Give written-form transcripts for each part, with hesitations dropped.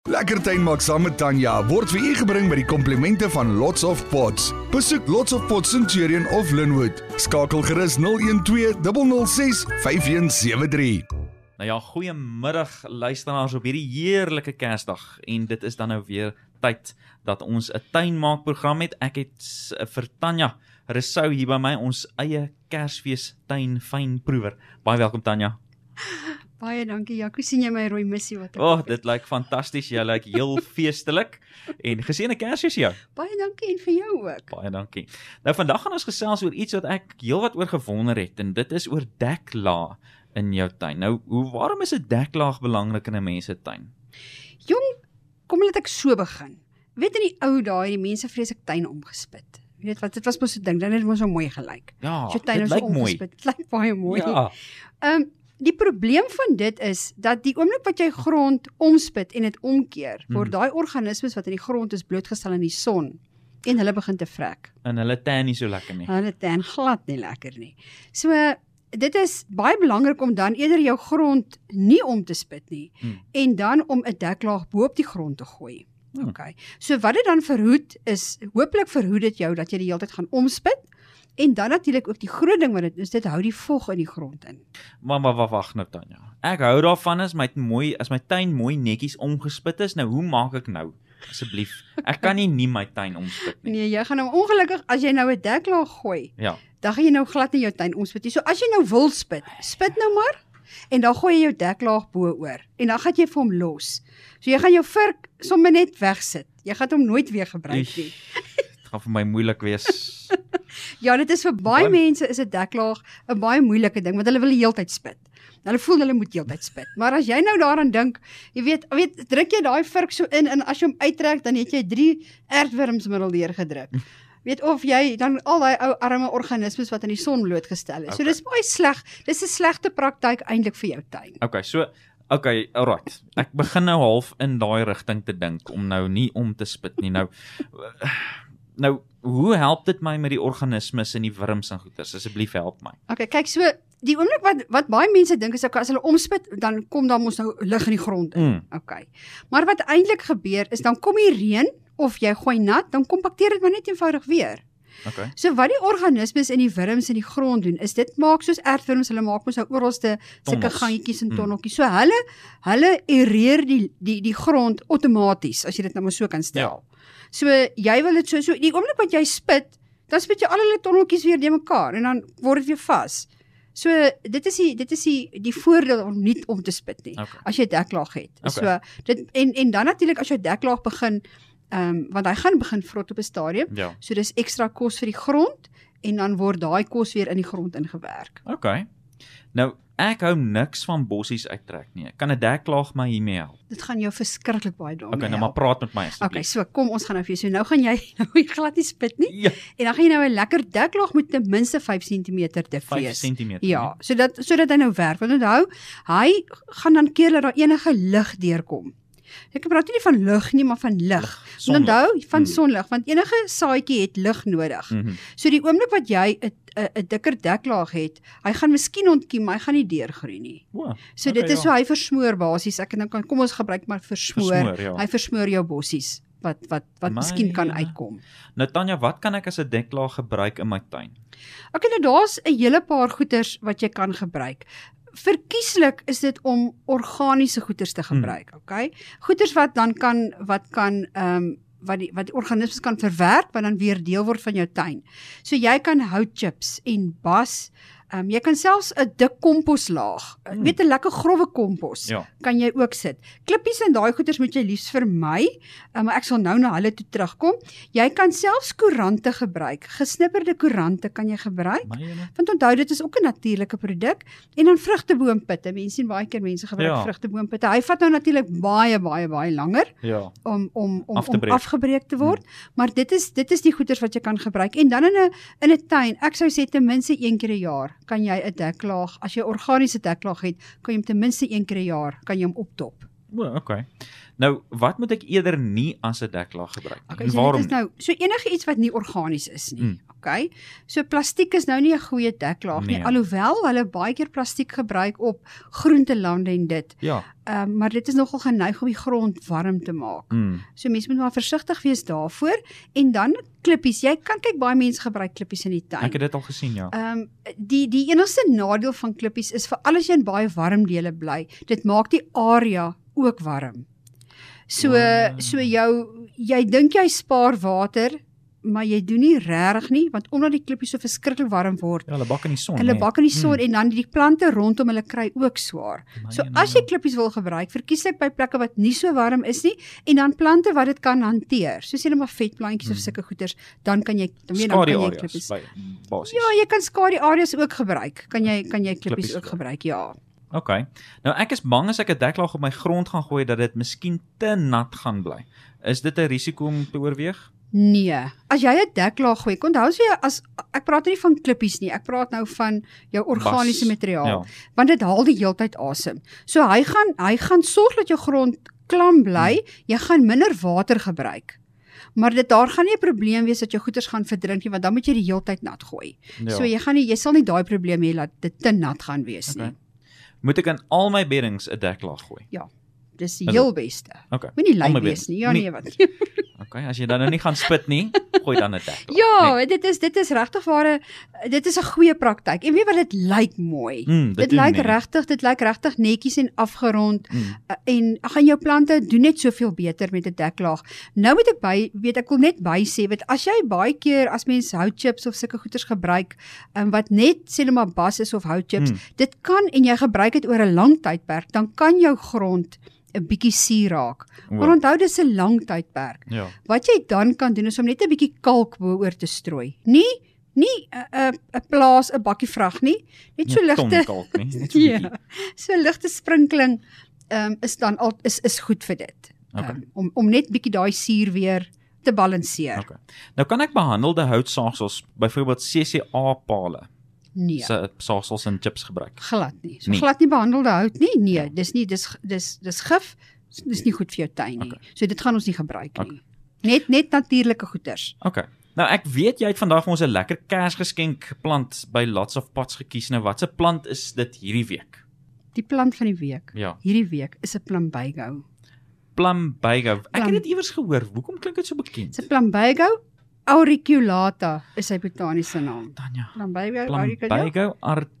Lekker tuin maak saam met Tanya word vir u gebring by die komplimente van Lots of Pots. Besoek Lots of Pots Centurion of Linwood. Skakel gerus 012 006 5173. Nou ja, goeiemiddag luisteraars op hierdie heerlike Kersdag en dit is dan nou weer tyd dat ons 'n tuinmaakprogram het. Ek het vir Tanya Rousseau hier by my, ons eie Kersfees tuin fynproewer. Baie welkom Tanya. Baie dankie Jaco, sien jy my rooi missie wat ek Oh, dit lyk fantasties, jy lyk heel feestelik en geseënde Kersfees jou. Baie dankie en vir jou ook. Baie dankie. Nou vandag gaan ons gesels oor iets wat ek heelwat oor gewonder het en dit is oor deklaag in jou tuin. Nou, waarom is 'n deklaag belangrik in 'n mens se tuin? Jong, kom laat ek so begin. Weet in die ou dae, die mense vreeslik tuin omgespit. Jy weet wat, dit was mos so ding, dan het mos so mooi gelyk. Ja, As jou tuin dit so lyk mooi. omgespit, dit lyk baie mooi. Ja, Die probleem van dit is, dat die oomblik wat jy grond omspit en dit omkeer, word daai organismes wat in die grond is blootgestel aan die son, en hulle begin te vrek. en hulle tan nie so lekker nie. Hulle tan glad nie lekker nie. So, dit is baie belangrik om dan eerder jou grond nie om te spit nie, en dan om 'n deklaag bo op die grond te gooi. Okay. So wat dit dan verhoed is, hopelik verhoed dit jou dat jy die hele tyd gaan omspit, en dan natuurlik ook die groot ding wat dit is, dit hou die vog in die grond in. Maar wag nou Tanya. Ek hou daarvan as my tuin mooi netjies omgespit is. Nou, hoe maak ek nou? Asseblief. Ek kan nie my tuin omspit nie. Nee, jy gaan nou ongelukkig, as jy nou 'n deklaag gooi, Ja. dan gaan jy nou glad nie jou tuin omspit nie. So as jy nou wil spit nou maar, en dan gooi jy jou deklaag bo-oor, en dan gaan jy vir hom los. So jy gaan jou vurk sommer net wegsit. Jy gaan hom nooit weer gebruik nie. Dit gaan vir my moeilik wees. Ja, dit is vir baie mense is 'n deklaag 'n baie moeilike ding, want hulle wil die hele tyd spit. Hulle voel hulle moet heeltyd spit. Maar as jy nou daaraan dink, jy weet, druk jy daai vurk so in, en as jy hom uittrek, dan het jy 3 aardwurmsmiddel deurgedruk. Weet, of jy dan al daai ou arme organismes wat aan die son blootgestel is. So dis baie sleg. Dis 'n slegte praktyk eintlik vir jou tuin. Okay, alright. Ek begin nou half in daai rigting te dink om nou nie om te spit nie. Nou, hoe help dit my met die organismes en die wurms en goeters? Asseblief help my. Okay, kyk, so die oomblik wat baie mense dink is, as hulle omspit, dan kom daar mos nou lug in die grond in. Okay. Maar wat eintlik gebeur is, dan kom die reën of jy gooi nat, dan kompakteer dit maar net eenvoudig weer. Okay. So wat die organismes en die wurms in die grond doen, is dit maak soos aardwurms, hulle maak mos nou oralste sulke gangetjies en tonneltjies. So hulle ereer die grond outomaties, as jy dit nou maar so kan stel. Ja. So jy wil dit so die oomblik wat jy spit, dan spit jy al hulle tonneltjies weer neer mekaar en dan word dit weer vas. So dit is die voordeel om nie om te spit nie, as jy deklaag het. Okay. So en dan natuurlik as jy deklaag begin, want hy gaan begin vrot op 'n stadium. Ja. So dis ekstra kos vir die grond, en dan word daai kos weer in die grond ingewerk. Okay. Nou, ek hou niks van bossies uittrek nie. Kan 'n deklaag my hiermee help? Dit gaan jou verskriklik baie daarmee Okay, nou help. maar praat met my asseblief. Okay, so kom ons gaan nou vir jou. So nou gaan jy glad nie spit nie. Ja. En dan gaan jy nou 'n lekker deklaag met ten minste 5 cm te 5 wees. cm. Ja, sodat hy nou werk. Want onthou, hy gaan dan keer dat daar enige lig deurkom. Ek praat nie van lug nie, maar van lig. Sonlig. Onthou, van sonlig, want enige saadjie het lig nodig. So die oomblik wat jy 'n dikker deklaag het, hy gaan miskien ontkiem, maar hy gaan nie deurgroei nie. Wow. So Okay, dit is ja. so, hy versmoor basies. Kom ons gebruik maar versmoor. Ja. Hy versmoor jou bossies wat miskien kan uitkom. Nou Tanya, wat kan ek as 'n deklaag gebruik in my tuin? Okay, nou daar's 'n hele paar goeders wat jy kan gebruik. Verkieslik is dit om organiese goeders te gebruik, okay? Goeders wat die organismes kan verwerk, wat dan weer deel word van jou tuin. So jy kan houtchips en bas, jy kan selfs 'n dik komposlaag, weet 'n lekker growwe kompos, Ja. kan jy ook sit. Klippies en daai goeders moet jy liefs vermy, maar ek sal nou na hulle toe terugkom. Jy kan selfs koerante gebruik, gesnipperde koerante kan jy gebruik, want onthou dit is ook 'n natuurlike produk. En dan vrugteboompitte, mense sien baie keer mense gebruik vrugteboompitte. Hy vat nou natuurlik baie langer om afgebreek te word, maar dit is die goeders wat jy kan gebruik. En dan in 'n tuin, ek sou sê ten minste 1 keer 'n jaar kan jy 'n deklaag, as jy organiese deklaag het, kan jy hom ten minste 1 keer 'n jaar kan jy hom optop. Okay. Nou, wat moet ek eerder nie as 'n deklaag gebruik nie? Okay, En so waarom dit is nou so enige iets wat nie organies is nie. Okay? So plastiek is nou nie 'n goeie deklaag nie, Nee. alhoewel hulle baie keer plastiek gebruik op groentelande en dit. Ja. Maar dit is nogal geneig om die grond warm te maak. So mense moet maar versigtig wees daarvoor en dan klippies. Jy kan kyk baie mense gebruik klippies in die tuin. Ek het dit al gesien, ja. Die enigste nadeel van klippies is veral as jy in baie warm dele bly, dit maak die area ook warm. So jy dink jy spaar water, maar jy doen nie regtig nie, want omdat die klippies so verskriklik warm word, Ja, hulle bak in die son. hulle nee. bak in die son en dan die plante rondom hulle kry ook swaar. So as jy klippies wil gebruik, verkies ek by plekke wat nie so warm is nie en dan plante wat dit kan hanteer. Soos jy net maar vetplantjies of sulke goeders, dan kan jy Skadu areas klippies. by basies. Ja, jy kan skadu areas ook gebruik. Kan jy klippies ook gebruik? Ja. Okay. Nou ek is bang as ek 'n deklaag op my grond gaan gooi dat dit miskien te nat gaan bly. Is dit 'n risiko om te oorweeg? Nee, as jy 'n deklaag gooi, onthou so ek praat nie van klippies nie, ek praat nou van jou organiese materiaal, ja. want dit haal die heeltyd asem. So hy gaan sorg dat jou grond klam bly, jy gaan minder water gebruik. Maar daar gaan nie 'n probleem wees dat jou goeders gaan verdrink nie, want dan moet jy die heeltyd nat gooi. Ja. So jy sal nie daai probleem hê dat dit te nat gaan wees nie. Moet ek in al my beddings 'n deklaag gooi? Ja, dis die heel beste. Okay. Moenie Al my lui wees nie. Ja beddings. nee wat. Okay, as jy dan nou nie gaan spit nie, gooi dan 'n deklaag. Ja, Nee. dit is regtig ware dit is 'n goeie praktyk. En weet wat, dit lyk mooi. Dit lyk regtig netjies en afgerond en gaan jou plante doen net soveel beter met 'n deklaag. Nou moet ek wil net by sê, weet as jy baie keer as mens houtchips of sulke goeders gebruik, wat net sê net maar bas is of houtchips, dit kan en jy gebruik dit oor 'n lang tydperk, dan kan jou grond 'n bietjie suur raak. Maar onthou dis 'n lang tydperk. Ja. Wat jy dan kan doen is om net 'n bietjie kalk bo-oor te strooi. Nie 'n plaas 'n bakkie vrag nie, net so ligte kalk nie, net so 'n bietjie. ja, so ligte sprinkeling is dan is goed vir dit. Okay. Om net bietjie daai suur weer te balanseer. Okay. Nou kan ek behandelde houtsaagsels, byvoorbeeld CCA pale, Nee. se saagsels en chips gebruik. Glad nie. So Nee. glad nie behandelde hout nie. Nee, dis gif. Dis nie goed vir jou tuin nie. So dit gaan ons nie gebruik nie. Net natuurlike goeders. Okay. Nou ek weet jy het vandag vir ons 'n lekker Kersgeskenk plant by Lots of Pots gekies. Nou watse plant is dit hierdie week? Die plant van die week. Ja. Hierdie week is 'n plumbago. Plumbago. Ek het dit iewers gehoor. Hoekom klink dit so bekend? Dis 'n plumbago auriculata is sy botaniese naam. Tanya. Plumbago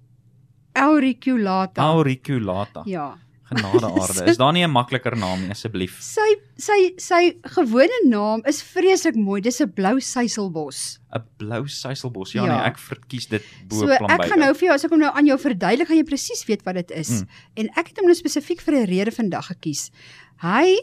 Auriculata. auriculata. Auriculata. Ja. Genade aarde. Is daar nie 'n makliker naam nie asseblief? Sy gewone naam is vreeslik mooi. Dis 'n blou suiselbos. 'n Blou suiselbos. Ja, Ja. nee, ek verkies dit bo So plumbago. ek gaan nou vir jou, as ek hom nou aan jou verduidelik, gaan jy presies weet wat dit is. En ek het hom nou spesifiek vir 'n rede vandag gekies. Hy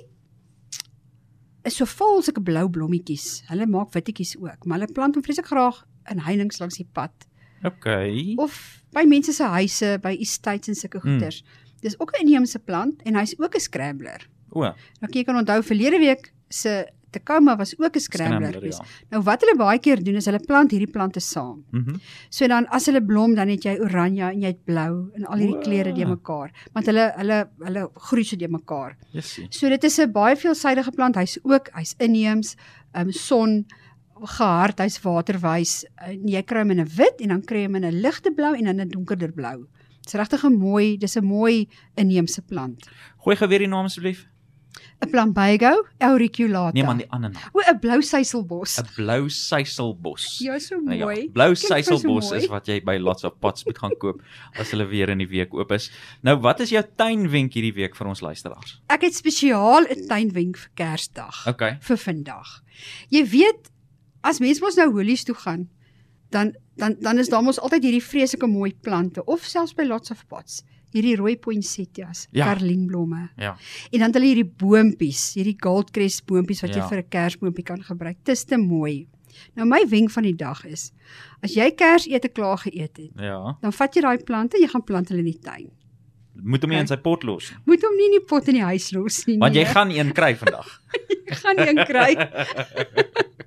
is so vol sulke blou blommetjies. Hulle maak wittetjies ook, maar hulle plant hom vreeslik graag in heininge langs die pad Okay. of by mense se huise, by estates en sulke goeders. Dis ook 'n inheemse plant en hy's ook 'n scrambler. O, Nou jy kan onthou verlede week se Tacoma was ook 'n scrambler geweest. Nou wat hulle baie keer doen is hulle plant hierdie plante saam. So dan as hulle blom, dan het jy oranje en jy het blou en al hierdie kleure deur mekaar, want hulle groei so deur mekaar. Jessie. So dit is 'n baie veelsidige plant. Hy's inheems, son gehard, hy's waterwys. Jy kry hom in 'n wit en dan kry jy hom in 'n ligte blou en dan 'n donkerder blou. Dis regtig 'n mooi inheemse plant. Gooi gou weer die naam asseblief. 'n Plumbago auriculata. Nee man, die ander naam. 'n blou suiselbos. 'n Blou suiselbos. Ja, so Nou mooi. ja, blou Klink vir so suiselbos mooi. is wat jy by Lots of Pots moet gaan koop as hulle weer in die week oop is. Nou, wat is jou tuinwenk hierdie week vir ons luisteraars? Ek het spesiaal 'n tuinwenk vir Kersdag. Okay. Vir vandag. Jy weet, as mense mos nou holies toe gaan, dan is daar mos altyd hierdie vreeslike mooi plante of selfs by Lots of Pots. Hierdie rooi poinsettias, Ja. karlienblomme. Ja. En dan het hulle hierdie boontjies, hierdie goldcrest boontjies wat jy Ja. vir 'n kersboontjie kan gebruik. Dis te mooi. Nou my wenk van die dag is, as jy kersete klaar geëet het, Ja. dan vat jy daai plante, jy gaan plant hulle in die tuin. Moet hom nie in sy pot los nie. Moet hom nie in die pot in die huis los nie. Want jy nee. gaan een kry vandag. gaan een kry. En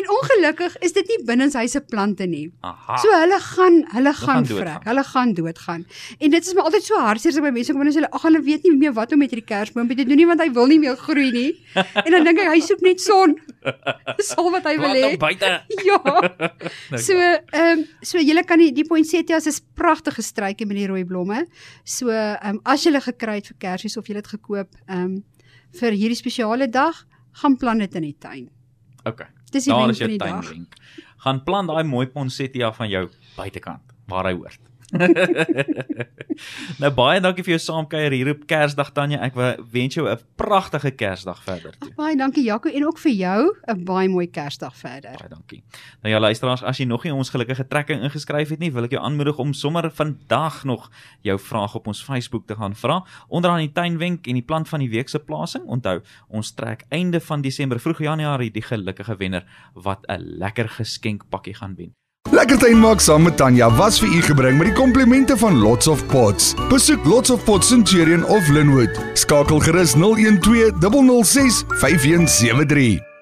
En ongelukkig is dit nie binnenshuise plante nie. Aha. So hulle gaan doodgaan. vrek, hulle gaan doodgaan. En dit is my altyd so hartseer as by mense kom en hulle sê, ag hulle weet nie meer wat om met hierdie kersboompie te doen nie want hy wil nie meer groei nie. En dan dink ek hy soek net son. Dis al wat hy wil hê. Buite. Ja. So julle kan die poinsettias is pragtige struike met die rooi blomme. So as julle gekry het vir Kersies of julle het gekoop vir hierdie spesiale dag, gaan plant dit in die tuin. Okay. Dis die Daar wenk is jou van die dag. tuinwenk. Gaan plant daai mooi poinsettia van jou buitekant waar hy hoort. Nou baie dankie vir jou saamkuier hier op Kersdag Tanya. Ek wens jou 'n pragtige Kersdag verder toe. Baie dankie Jaco en ook vir jou 'n baie mooi Kersdag verder. Baie dankie. Nou ja luisteraars, as jy nog nie ons gelukkige trekking ingeskryf het nie, wil ek jou aanmoedig om sommer vandag nog jou vraag op ons Facebook te gaan vra. Onderaan die tuinwenk en die plant van die week se plasing. Onthou, ons trek einde van Desember, vroeg Januarie die gelukkige wenner wat 'n lekker geskenkpakkie gaan wen. Lekker tuinmaak saam met Tanya was vir u gebring met die komplimente van Lots of Pots. Besoek Lots of Pots Centurion of Linwood. Skakel gerus 012 006 5173.